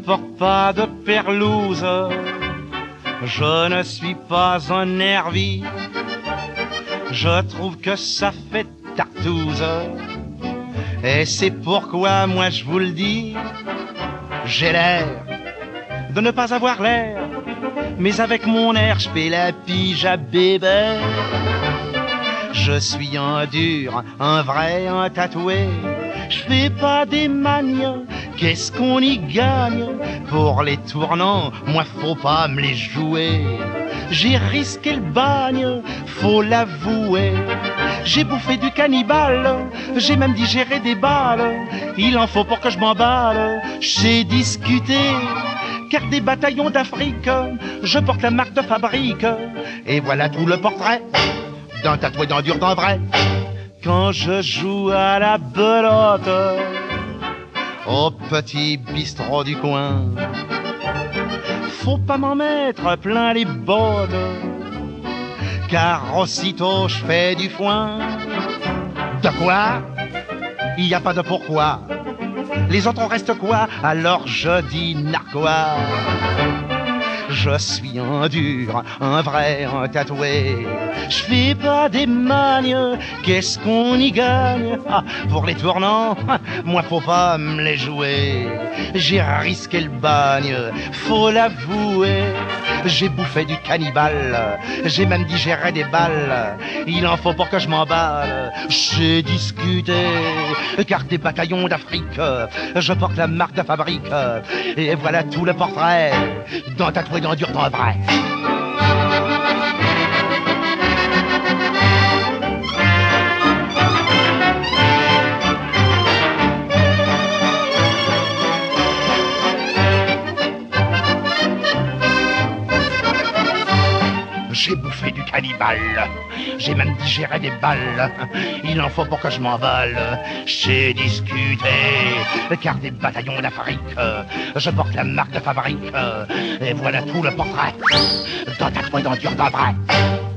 porte pas de perlouse, je ne suis pas un nervi, je trouve que ça fait tartouze. Et c'est pourquoi moi je vous le dis, j'ai l'air de ne pas avoir l'air, mais avec mon air je fais la pige à bébé. Je suis un dur, un vrai, un tatoué, je fais pas des manies, qu'est-ce qu'on y gagne? Pour les tournants, moi faut pas me les jouer. J'ai risqué le bagne, faut l'avouer. J'ai bouffé du cannibale, j'ai même digéré des balles. Il en faut pour que je m'emballe, j'ai discuté. Car des bataillons d'Afrique, je porte la marque de fabrique. Et voilà tout le portrait d'un tatoué, d'un dur, d'un vrai. Quand je joue à la belote au petit bistrot du coin, faut pas m'en mettre plein les bottes, car aussitôt je fais du foin. De quoi? Il n'y a pas de pourquoi. Les autres restent quoi? Alors je dis narquois. Je suis un dur, un vrai, un tatoué. Je fais pas des magnes, qu'est-ce qu'on y gagne? Ah, pour les tournants, moi faut pas me les jouer. J'ai risqué le bagne, faut l'avouer. J'ai bouffé du cannibale, j'ai même digéré des balles. Il en faut pour que je m'emballe. J'ai discuté, car des bataillons d'Afrique, je porte la marque de fabrique. Et voilà tout le portrait d'un tatoué, d'un dur, d'un vrai. J'ai bouffé du cannibale, j'ai même digéré des balles. Il en faut pour que je m'emballe. J'ai discuté, car des bataillons d'Afrique, je porte la marque de fabrique. Et voilà tout le portrait d'un tatoué, d'un dur, d'un vrai.